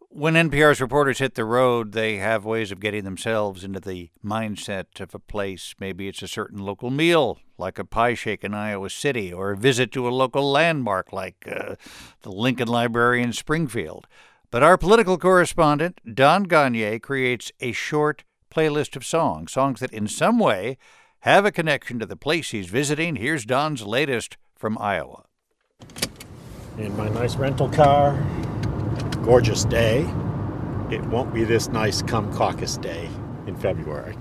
When NPR's reporters hit the road, they have ways of getting themselves into the mindset of a place. Maybe it's a certain local meal, like a pie shake in Iowa City, or a visit to a local landmark like the Lincoln Library in Springfield. But our political correspondent, Don Gagné, creates a short playlist of songs that in some way have a connection to the place he's visiting. Here's Don's latest from Iowa. In my nice rental car, gorgeous day. It won't be this nice come caucus day in February.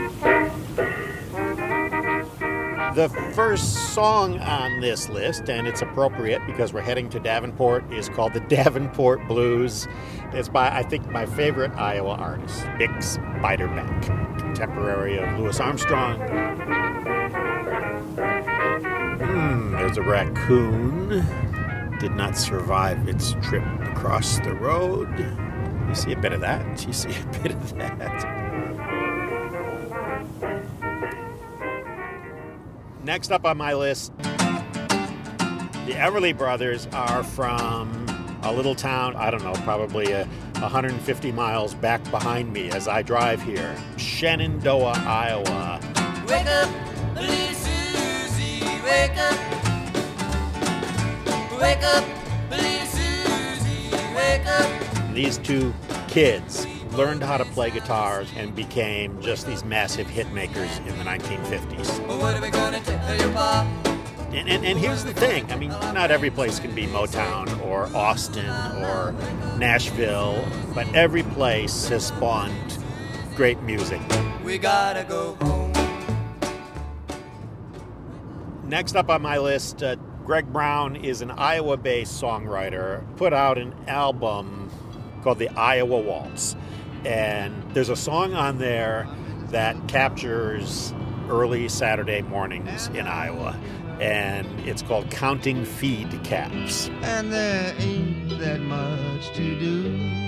The first song on this list, and it's appropriate because we're heading to Davenport, is called the Davenport Blues. It's by, I think, my favorite Iowa artist, Bix Beiderbecke, contemporary of Louis Armstrong. There's a raccoon. Did not survive its trip across the road. You see a bit of that. You see a bit of that. Next up on my list, the Everly Brothers are from a little town, I don't know, probably 150 miles back behind me as I drive here. Shenandoah, Iowa. Wake up, little Susie, wake up. Wake up, little Susie, wake up. These two kids learned how to play guitars and became just these massive hit makers in the 1950s. Well, what are we gonna tell your pa? And here's the thing. I mean, not every place can be Motown or Austin or Nashville, but every place has spawned great music. We gotta go home. Next up on my list, Greg Brown is an Iowa-based songwriter, put out an album called the Iowa Waltz. And there's a song on there that captures early Saturday mornings in Iowa. And it's called Counting Feed Caps. And there ain't that much to do.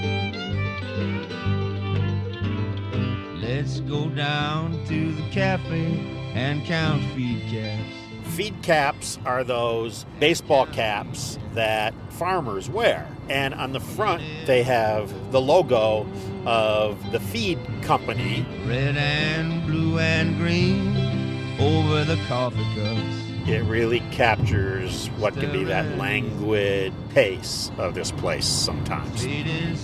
Let's go down to the cafe and count feed caps. Feed caps are those baseball caps that farmers wear. And on the front, they have the logo of the feed company. Red and blue and green over the coffee cups. It really captures what can be that languid pace of this place sometimes. Fading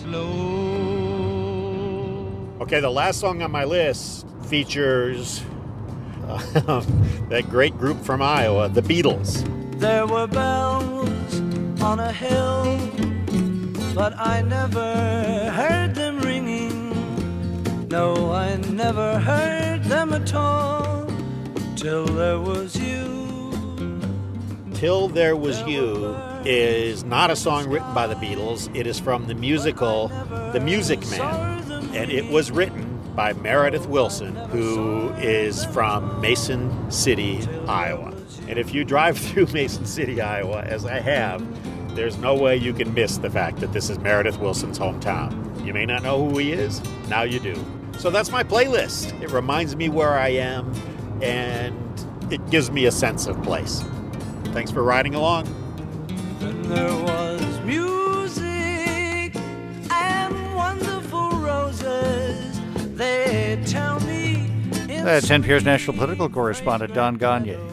slow. Okay, the last song on my list features that great group from Iowa, the Beatles. There were bells on a hill, but I never heard them ringing. No, I never heard them at all, till there was you. Till There Was You is not a song written by the Beatles. It is from the musical The Music Man, and it was written by Meredith Willson, who is from Mason City, Iowa. And if you drive through Mason City, Iowa, as I have, there's no way you can miss the fact that this is Meredith Willson's hometown. You may not know who he is. Now you do. So that's my playlist. It reminds me where I am, and it gives me a sense of place. Thanks for riding along. And there was music and wonderful roses. They tell me. That's NPR's national political correspondent, Don Gagné.